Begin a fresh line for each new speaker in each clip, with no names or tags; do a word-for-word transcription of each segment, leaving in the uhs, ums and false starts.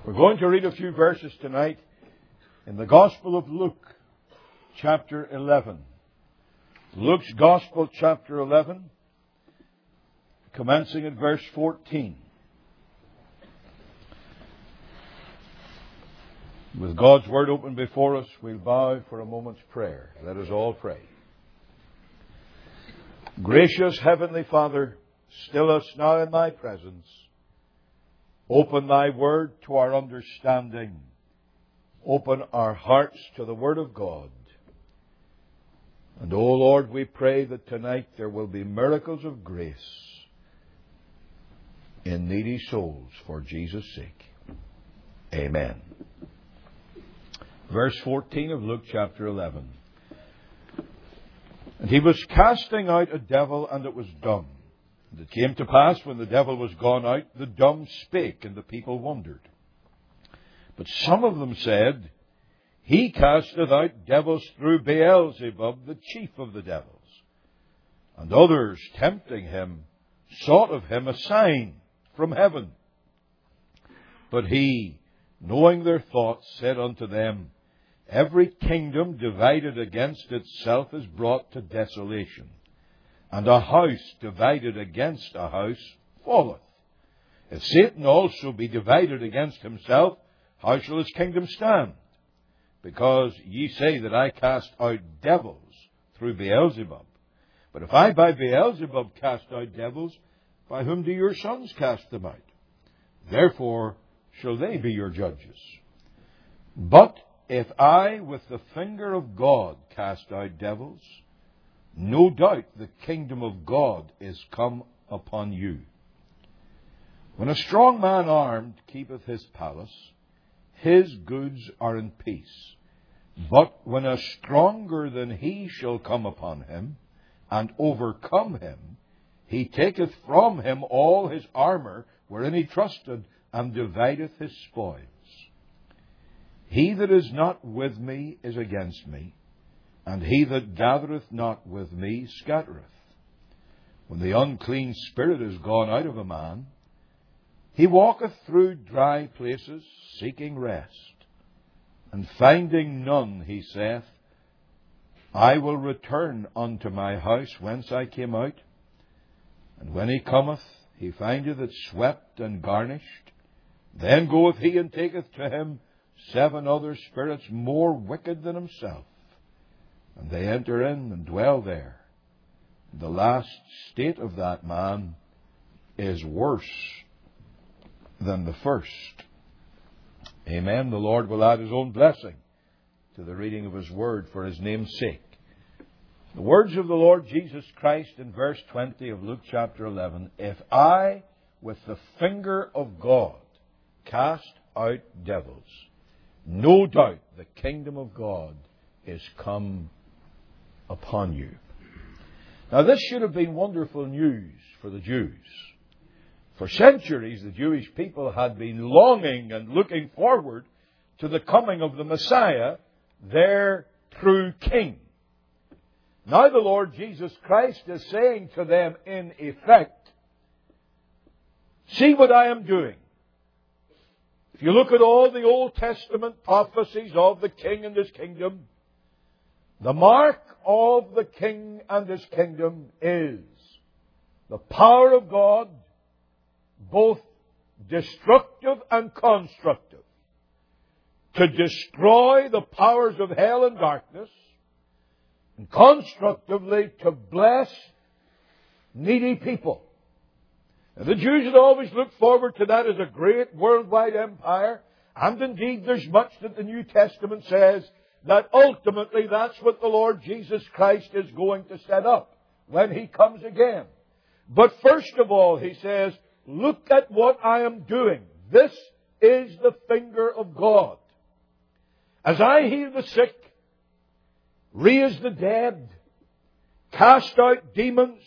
We're going to read a few verses tonight in the Gospel of Luke, chapter eleven. Luke's Gospel, chapter eleven, commencing at verse fourteen. With God's Word open before us, we'll bow for a moment's prayer. Let us all pray. Gracious Heavenly Father, still us now in Thy presence. Open Thy Word to our understanding. Open our hearts to the Word of God. And, O Lord, we pray that tonight there will be miracles of grace in needy souls for Jesus' sake. Amen. Verse fourteen of Luke chapter eleven. And he was casting out a devil, and it was dumb. And it came to pass, when the devil was gone out, the dumb spake, and the people wondered. But some of them said, He casteth out devils through Beelzebub, the chief of the devils. And others, tempting him, sought of him a sign from heaven. But he, knowing their thoughts, said unto them, Every kingdom divided against itself is brought to desolation, and a house divided against a house falleth. If Satan also be divided against himself, how shall his kingdom stand? Because ye say that I cast out devils through Beelzebub. But if I by Beelzebub cast out devils, by whom do your sons cast them out? Therefore shall they be your judges. But if I with the finger of God cast out devils, no doubt the kingdom of God is come upon you. When a strong man armed keepeth his palace, his goods are in peace. But when a stronger than he shall come upon him, and overcome him, he taketh from him all his armour wherein he trusted, and divideth his spoils. He that is not with me is against me, and he that gathereth not with me scattereth. When the unclean spirit is gone out of a man, he walketh through dry places, seeking rest. And finding none, he saith, I will return unto my house whence I came out. And when he cometh, he findeth it swept and garnished. Then goeth he and taketh to him seven other spirits more wicked than himself. And they enter in and dwell there. The last state of that man is worse than the first. Amen. The Lord will add His own blessing to the reading of His Word for His name's sake. The words of the Lord Jesus Christ in verse twenty of Luke chapter eleven. If I, with the finger of God, cast out devils, no doubt the kingdom of God is come upon you. Now this should have been wonderful news for the Jews. For centuries the Jewish people had been longing and looking forward to the coming of the Messiah, their true King. Now the Lord Jesus Christ is saying to them in effect, see what I am doing. If you look at all the Old Testament prophecies of the King and His kingdom, the mark of the King and His kingdom is the power of God, both destructive and constructive, to destroy the powers of hell and darkness, and constructively to bless needy people. Now, the Jews had always looked forward to that as a great worldwide empire, and indeed there's much that the New Testament says that ultimately that's what the Lord Jesus Christ is going to set up when He comes again. But first of all, He says, look at what I am doing. This is the finger of God. As I heal the sick, raise the dead, cast out demons,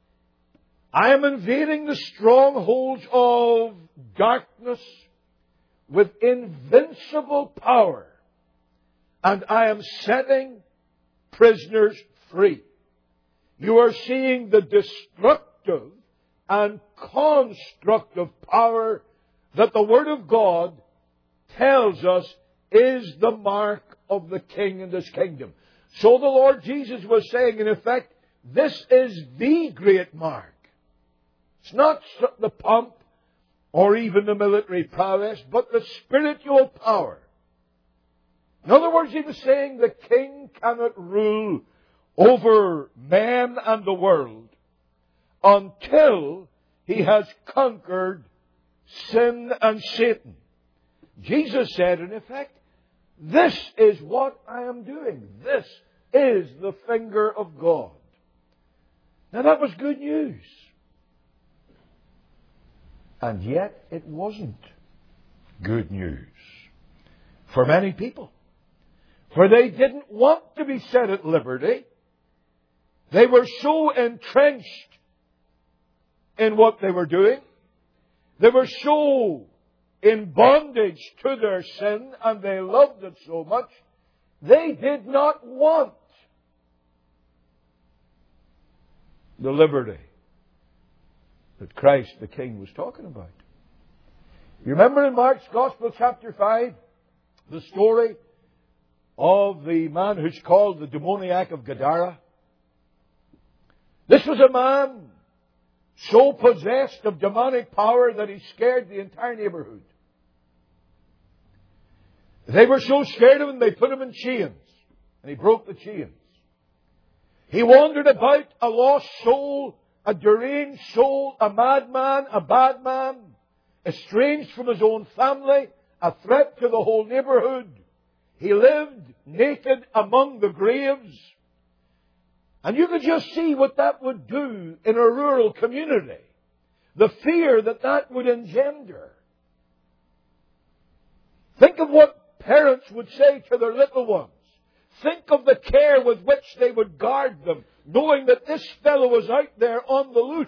I am invading the strongholds of darkness with invincible power, and I am setting prisoners free. You are seeing the destructive and constructive power that the Word of God tells us is the mark of the King in this kingdom. So the Lord Jesus was saying, in effect, this is the great mark. It's not the pomp or even the military prowess, but the spiritual power. In other words, he was saying the King cannot rule over men and the world until he has conquered sin and Satan. Jesus said, in effect, this is what I am doing. This is the finger of God. Now that was good news. And yet it wasn't good news for many people. For they didn't want to be set at liberty. They were so entrenched in what they were doing. They were so in bondage to their sin, and they loved it so much, they did not want the liberty that Christ the King was talking about. You remember in Mark's Gospel, chapter five, the story of the man who's called the demoniac of Gadara? This was a man so possessed of demonic power that he scared the entire neighborhood. They were so scared of him, they put him in chains. And he broke the chains. He wandered about a lost soul, a deranged soul, a madman, a bad man, estranged from his own family, a threat to the whole neighborhood. He lived naked among the graves. And you could just see what that would do in a rural community. The fear that that would engender. Think of what parents would say to their little ones. Think of the care with which they would guard them, knowing that this fellow was out there on the loose.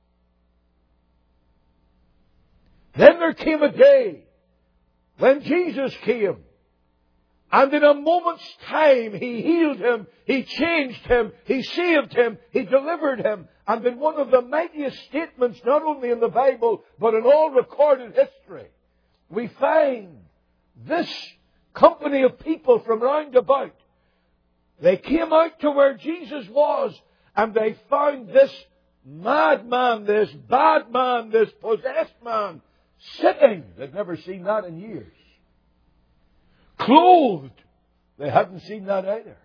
Then there came a day when Jesus came, and in a moment's time He healed him, He changed him, He saved him, He delivered him. And in one of the mightiest statements, not only in the Bible, but in all recorded history, we find this company of people from round about. They came out to where Jesus was, and they found this madman, this bad man, this possessed man, sitting. They'd never seen that in years. Clothed. They hadn't seen that either.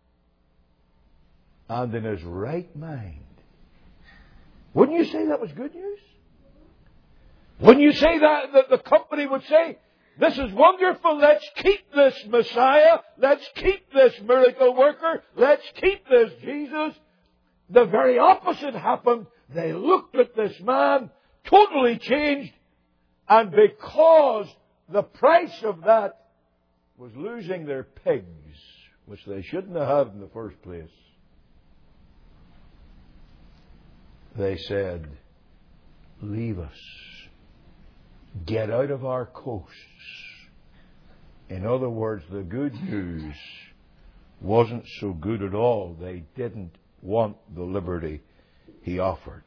And in his right mind. Wouldn't you say that was good news? Wouldn't you say that, that the company would say, this is wonderful, let's keep this Messiah, let's keep this miracle worker, let's keep this Jesus? The very opposite happened. They looked at this man, totally changed, and because the price of that was losing their pigs, which they shouldn't have had in the first place, they said, leave us. Get out of our coasts. In other words, the good news wasn't so good at all. They didn't want the liberty He offered.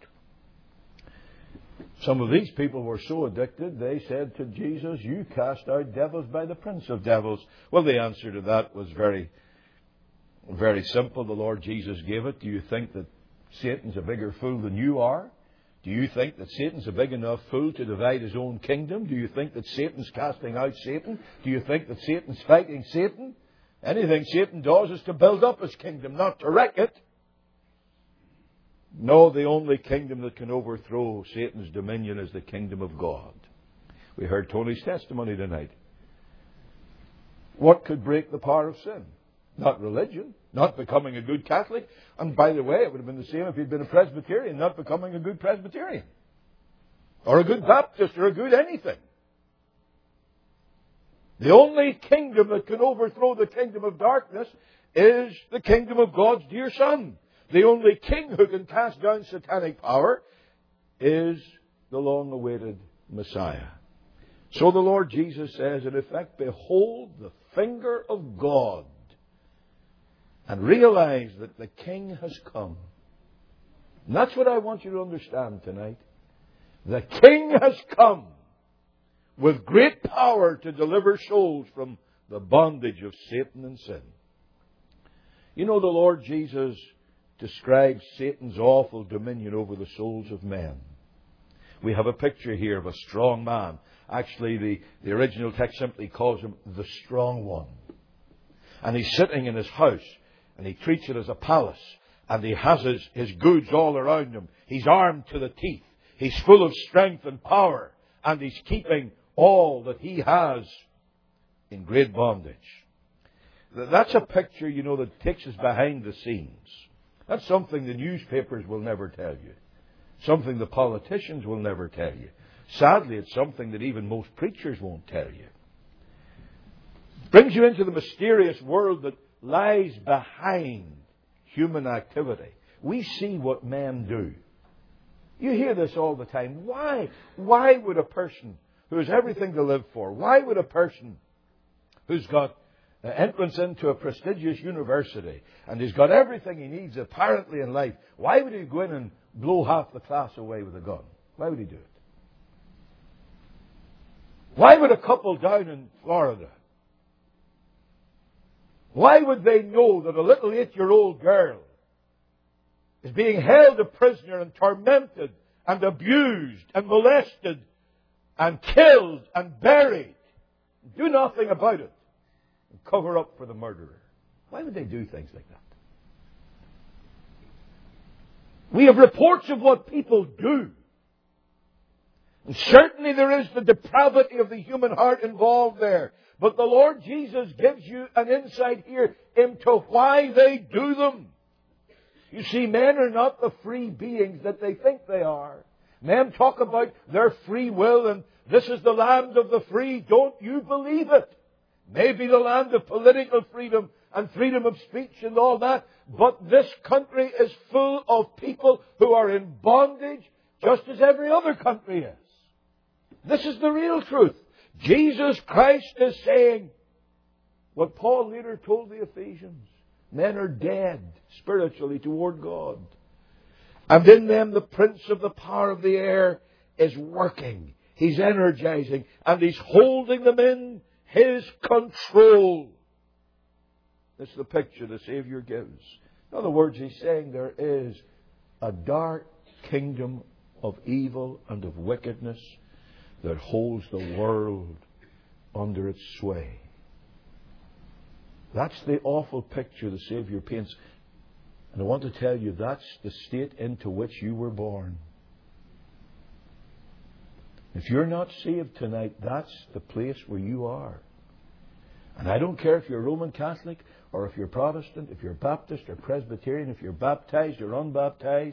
Some of these people were so addicted, they said to Jesus, you cast out devils by the Prince of Devils. Well, the answer to that was very, very simple. The Lord Jesus gave it. Do you think that Satan's a bigger fool than you are? Do you think that Satan's a big enough fool to divide his own kingdom? Do you think that Satan's casting out Satan? Do you think that Satan's fighting Satan? Anything Satan does is to build up his kingdom, not to wreck it. No, the only kingdom that can overthrow Satan's dominion is the kingdom of God. We heard Tony's testimony tonight. What could break the power of sin? Not religion, not becoming a good Catholic. And by the way, it would have been the same if he'd been a Presbyterian, not becoming a good Presbyterian. Or a good Baptist, or a good anything. The only kingdom that can overthrow the kingdom of darkness is the kingdom of God's dear Son. The only king who can cast down satanic power is the long-awaited Messiah. So the Lord Jesus says, in effect, behold the finger of God. And realize that the King has come. And that's what I want you to understand tonight. The King has come. with great power to deliver souls from the bondage of Satan and sin. You know, the Lord Jesus describes Satan's awful dominion over the souls of men. We have a picture here of a strong man. Actually, the, the original text simply calls him the strong one. And he's sitting in his house, and he treats it as a palace, and he has his, his goods all around him. He's armed to the teeth. He's full of strength and power, and he's keeping all that he has in great bondage. That's a picture, you know, that takes us behind the scenes. That's something the newspapers will never tell you. Something the politicians will never tell you. Sadly, it's something that even most preachers won't tell you. It brings you into the mysterious world that lies behind human activity. We see what men do. You hear this all the time. Why? Why would a person who has everything to live for, why would a person who's got entrance into a prestigious university and he's got everything he needs apparently in life, why would he go in and blow half the class away with a gun? Why would he do it? Why would a couple down in Florida, why would they know that a little eight-year-old girl is being held a prisoner and tormented and abused and molested and killed and buried, do nothing about it, and cover up for the murderer? Why would they do things like that? We have reports of what people do. And certainly there is the depravity of the human heart involved there. But the Lord Jesus gives you an insight here into why they do them. You see, men are not the free beings that they think they are. Men talk about their free will and this is the land of the free. Don't you believe it? Maybe the land of political freedom and freedom of speech and all that. But this country is full of people who are in bondage just as every other country is. This is the real truth. Jesus Christ is saying what Paul later told the Ephesians. Men are dead spiritually toward God. And in them the prince of the power of the air is working. He's energizing and he's holding them in his control. That's the picture the Savior gives. In other words, he's saying there is a dark kingdom of evil and of wickedness that holds the world under its sway. That's the awful picture the Savior paints. And I want to tell you, that's the state into which you were born. If you're not saved tonight, that's the place where you are. And I don't care if you're Roman Catholic or if you're Protestant, if you're Baptist or Presbyterian, if you're baptized or unbaptized.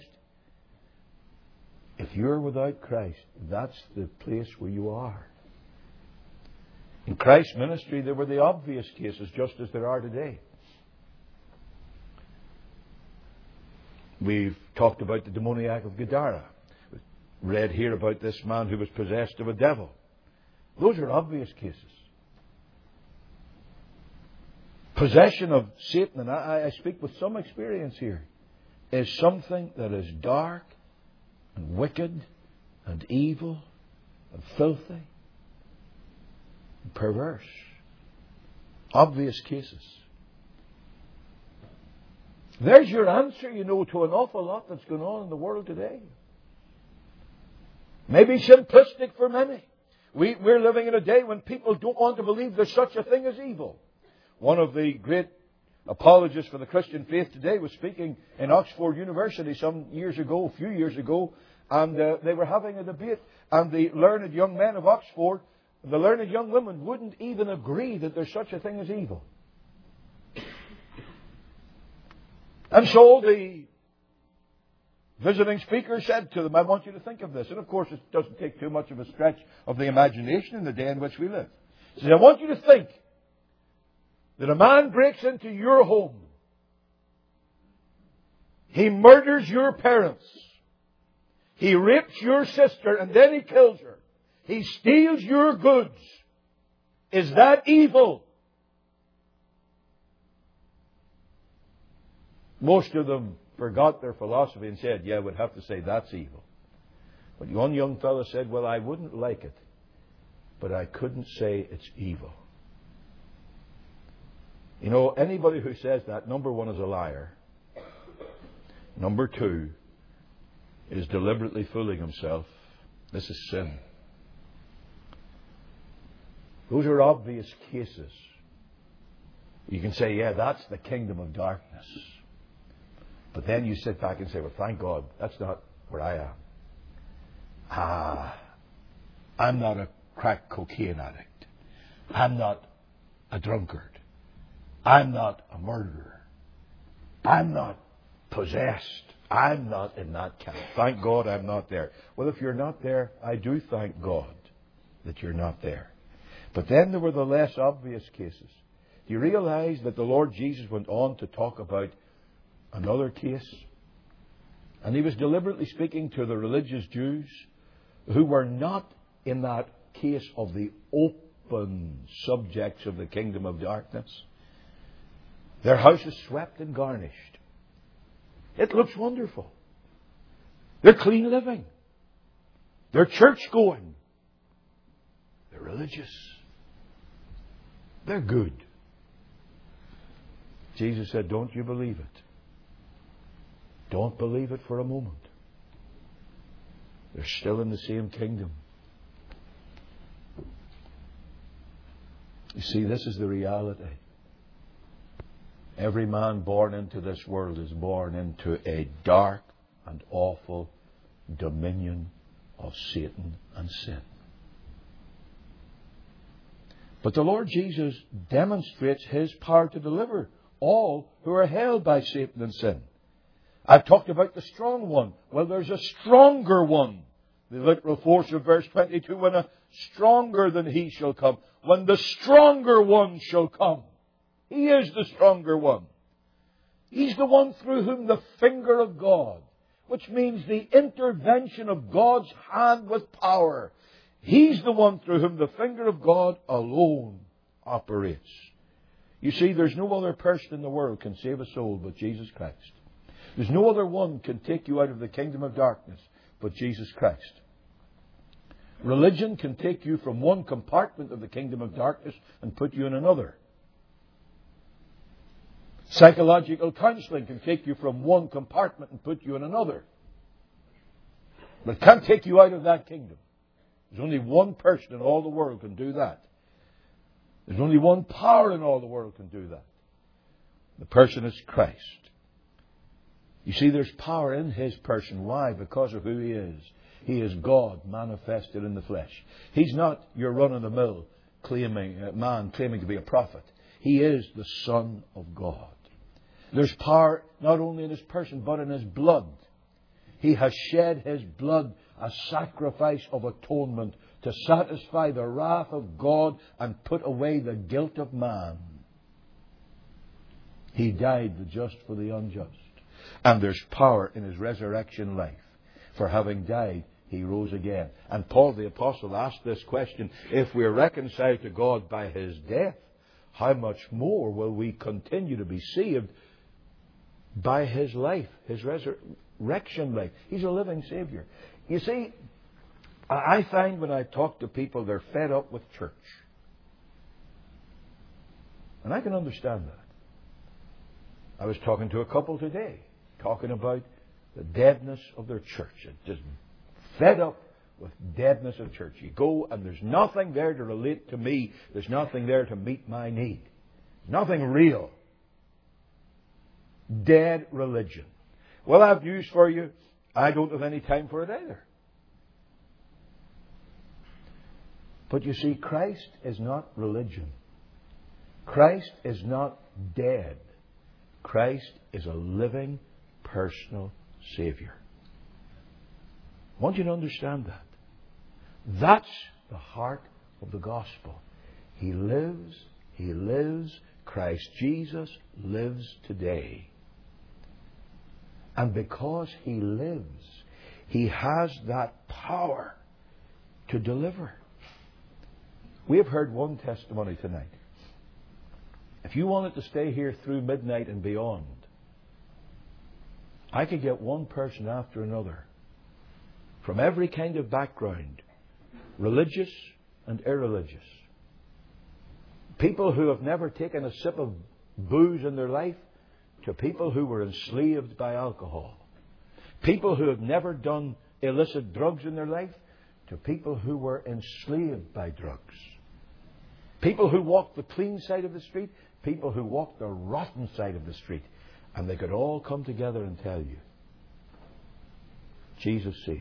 If you're without Christ, that's the place where you are. In Christ's ministry, there were the obvious cases, just as there are today. We've talked about the demoniac of Gadara. We've read here about this man who was possessed of a devil. Those are obvious cases. Possession of Satan, and I, I speak with some experience here, is something that is dark and wicked and evil and filthy and perverse. Obvious cases. There's your answer, you know, to an awful lot that's going on in the world today. Maybe simplistic for many. We, we're living in a day when people don't want to believe there's such a thing as evil. One of the great apologists for the Christian faith today was speaking in Oxford University some years ago, a few years ago, and uh, they were having a debate, and the learned young men of Oxford, the learned young women wouldn't even agree that there's such a thing as evil. And so the visiting speaker said to them, I want you to think of this. And of course it doesn't take too much of a stretch of the imagination in the day in which we live. He said, I want you to think that a man breaks into your home. He murders your parents. He rapes your sister and then he kills her. He steals your goods. Is that evil? Most of them forgot their philosophy and said, yeah, we'd have to say that's evil. But one young fellow said, well, I wouldn't like it but I couldn't say it's evil. You know, anybody who says that, number one, is a liar. Number two, is deliberately fooling himself. This is sin. Those are obvious cases. You can say, yeah, that's the kingdom of darkness. But then you sit back and say, well, thank God, that's not where I am. Ah, I'm not a crack cocaine addict. I'm not a drunkard. I'm not a murderer. I'm not possessed. I'm not in that camp. Thank God I'm not there. Well, if you're not there, I do thank God that you're not there. But then there were the less obvious cases. Do you realize that the Lord Jesus went on to talk about another case? And he was deliberately speaking to the religious Jews who were not in that case of the open subjects of the kingdom of darkness. Their house is swept and garnished. It looks wonderful. They're clean living. They're church going. They're religious. They're good. Jesus said, don't you believe it. Don't believe it for a moment. They're still in the same kingdom. You see, this is the reality. Every man born into this world is born into a dark and awful dominion of Satan and sin. But the Lord Jesus demonstrates His power to deliver all who are held by Satan and sin. I've talked about the strong one. Well, there's a stronger one. The literal force of verse twenty-two, when a stronger than he shall come. When the stronger one shall come. He is the stronger one. He's the one through whom the finger of God, which means the intervention of God's hand with power, He's the one through whom the finger of God alone operates. You see, there's no other person in the world can save a soul but Jesus Christ. There's no other one can take you out of the kingdom of darkness but Jesus Christ. Religion can take you from one compartment of the kingdom of darkness and put you in another. Psychological counselling can take you from one compartment and put you in another. But it can't take you out of that kingdom. There's only one person in all the world can do that. There's only one power in all the world can do that. The person is Christ. You see, there's power in His person. Why? Because of who He is. He is God manifested in the flesh. He's not your run-of-the-mill claiming, uh, man claiming to be a prophet. He is the Son of God. There's power not only in His person but in His blood. He has shed His blood as sacrifice of atonement to satisfy the wrath of God and put away the guilt of man. He died the just for the unjust. And there's power in His resurrection life. For having died, He rose again. And Paul the Apostle asked this question, if we are reconciled to God by His death, how much more will we continue to be saved by His life, His resurrection life? He's a living Savior. You see, I find when I talk to people, they're fed up with church. And I can understand that. I was talking to a couple today, talking about the deadness of their church. Just fed up with deadness of church. You go and there's nothing there to relate to me. There's nothing there to meet my need. Nothing real. Dead religion. Well, I have news for you. I don't have any time for it either. But you see, Christ is not religion. Christ is not dead. Christ is a living, personal Savior. I want you to understand that. That's the heart of the gospel. He lives, He lives, Christ Jesus lives today. And because He lives, He has that power to deliver. We have heard one testimony tonight. If you wanted to stay here through midnight and beyond, I could get one person after another from every kind of background, religious, and irreligious. People who have never taken a sip of booze in their life to people who were enslaved by alcohol. People who have never done illicit drugs in their life to people who were enslaved by drugs. People who walked the clean side of the street, people who walked the rotten side of the street. And they could all come together and tell you, Jesus saves.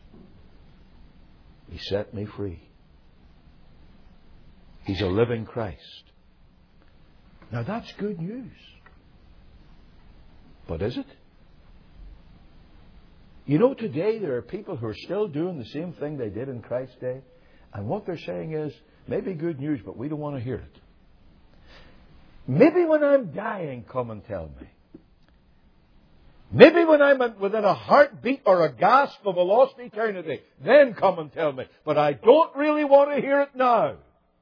He set me free. He's a living Christ. Now that's good news. But is it? You know, today there are people who are still doing the same thing they did in Christ's day. And what they're saying is, maybe good news, but we don't want to hear it. Maybe when I'm dying, come and tell me. Maybe when I'm within a heartbeat or a gasp of a lost eternity, then come and tell me. But I don't really want to hear it now.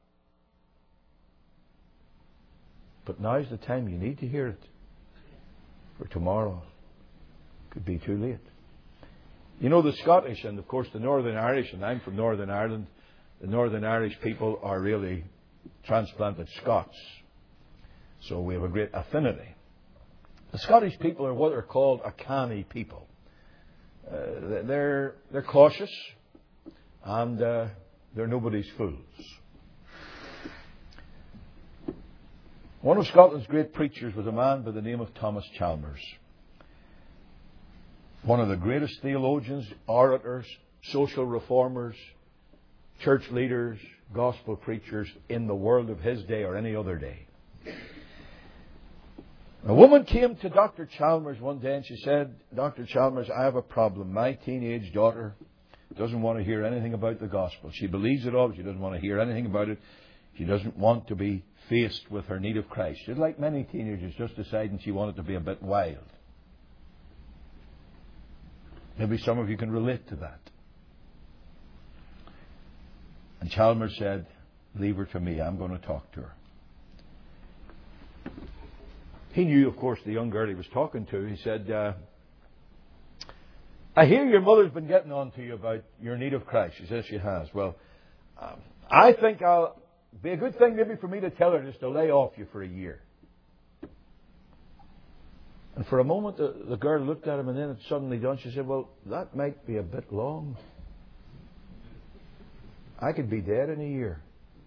But now's the time you need to hear it. For tomorrow could be too late. You know, the Scottish and, of course, the Northern Irish, and I'm from Northern Ireland, the Northern Irish people are really transplanted Scots. So we have a great affinity. The Scottish people are what are called a canny people. Uh, they're, they're cautious and uh, they're nobody's fools. One of Scotland's great preachers was a man by the name of Thomas Chalmers. One of the greatest theologians, orators, social reformers, church leaders, gospel preachers in the world of his day or any other day. A woman came to Doctor Chalmers one day and she said, Doctor Chalmers, I have a problem. My teenage daughter doesn't want to hear anything about the gospel. She believes it all, but she doesn't want to hear anything about it. She doesn't want to be faced with her need of Christ. She's like many teenagers, just deciding she wanted to be a bit wild. Maybe some of you can relate to that. And Chalmers said, leave her to me. I'm going to talk to her. He knew, of course, the young girl he was talking to. He said, uh, I hear your mother's been getting on to you about your need of Christ. She says she has. Well, um, I think I'll be a good thing maybe for me to tell her just to lay off you for a year. And for a moment, the, the girl looked at him, and then it suddenly dawned. She said, well, that might be a bit long. I could be dead in a year.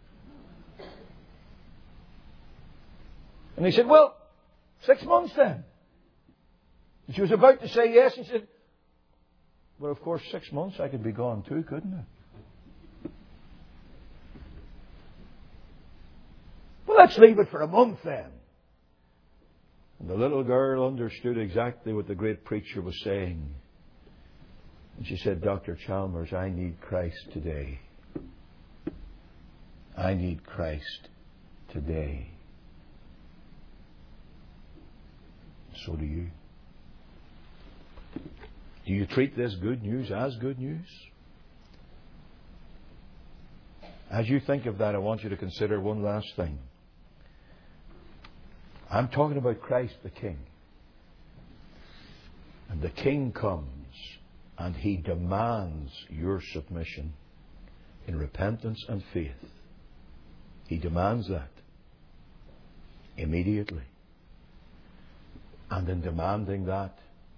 And he said, well, six months then. And she was about to say yes. He said, well, of course, six months I could be gone too, couldn't I? Well, let's leave it for a month then. And the little girl understood exactly what the great preacher was saying. And she said, Doctor Chalmers, I need Christ today. I need Christ today. So do you. Do you treat this good news as good news? As you think of that, I want you to consider one last thing. I'm talking about Christ the King. And the King comes and He demands your submission in repentance and faith. He demands that immediately. And in demanding that,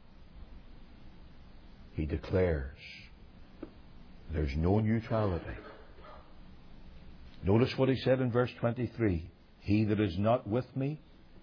He declares there's no neutrality. Notice what He said in verse twenty-three. He that is not with me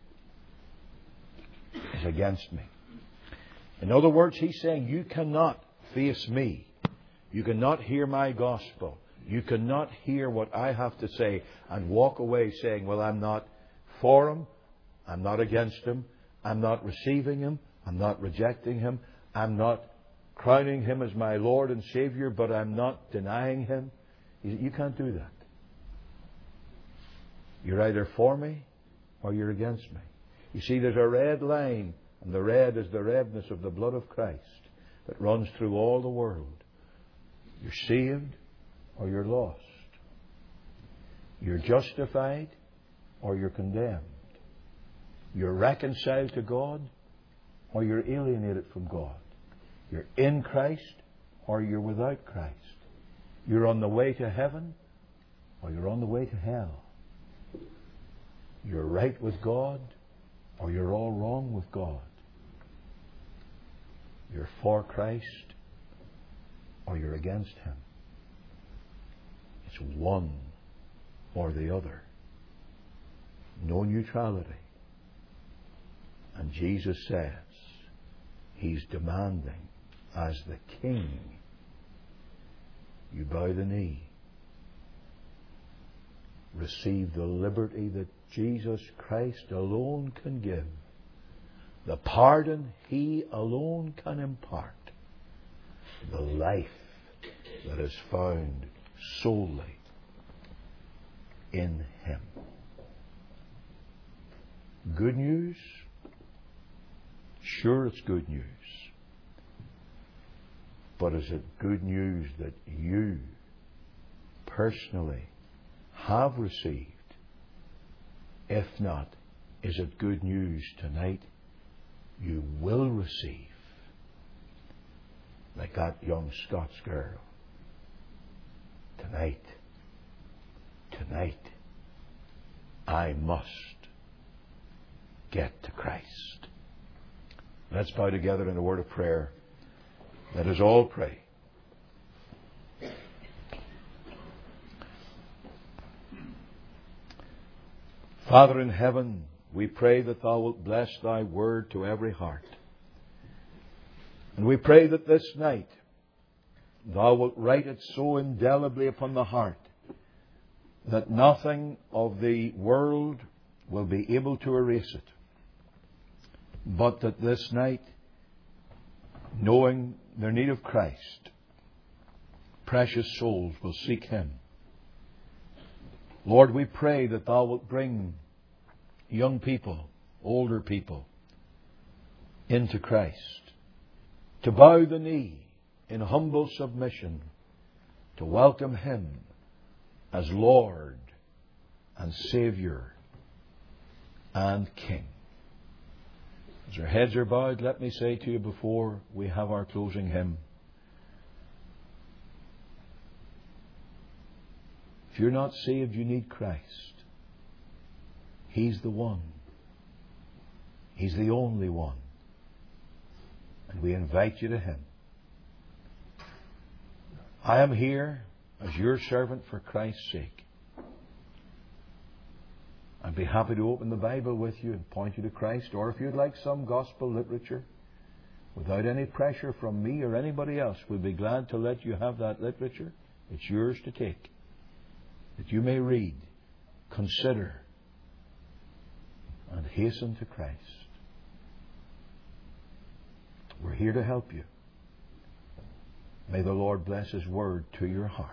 is against me. In other words, He's saying you cannot face me. You cannot hear my gospel. You cannot hear what I have to say and walk away saying, well, I'm not for Him. I'm not against Him. I'm not receiving Him. I'm not rejecting Him. I'm not crowning Him as my Lord and Savior, but I'm not denying Him. You can't do that. You're either for me or you're against me. You see, there's a red line, and the red is the redness of the blood of Christ that runs through all the world. You're saved or you're lost. You're justified or you're condemned. You're reconciled to God or you're alienated from God. You're in Christ or you're without Christ. You're on the way to heaven or you're on the way to hell. You're right with God, or you're all wrong with God. You're for Christ, or you're against Him. It's one or the other. No neutrality. And Jesus says He's demanding, as the King, you bow the knee. Receive the liberty that Jesus Christ alone can give, the pardon He alone can impart, the life that is found solely in Him. Good news? Sure, it's good news. But is it good news that you personally have received? If not, is it good news tonight you will receive? Like that young Scots girl. Tonight, tonight, I must get to Christ. Let's bow together in a word of prayer. Let us all pray. Father in heaven, we pray that Thou wilt bless Thy word to every heart. And we pray that this night Thou wilt write it so indelibly upon the heart that nothing of the world will be able to erase it. But that this night, knowing their need of Christ, precious souls will seek Him. Lord, we pray that Thou wilt bring young people, older people, into Christ, to bow the knee in humble submission, to welcome Him as Lord and Saviour and King. As our heads are bowed, let me say to you before we have our closing hymn, if you're not saved, you need Christ. He's the one. He's the only one. And we invite you to Him. I am here as your servant for Christ's sake. I'd be happy to open the Bible with you and point you to Christ, or if you'd like some gospel literature, without any pressure from me or anybody else, we'd be glad to let you have that literature. It's yours to take, that you may read, consider, and hasten to Christ. We're here to help you. May the Lord bless His word to your heart.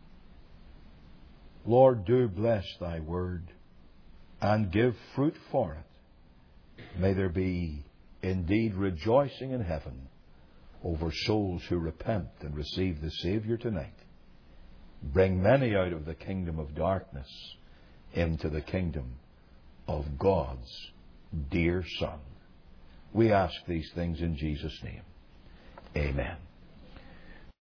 Lord, do bless Thy word and give fruit for it. May there be indeed rejoicing in heaven over souls who repent and receive the Saviour tonight. Bring many out of the kingdom of darkness into the kingdom of God's dear Son. We ask these things in Jesus' name. Amen.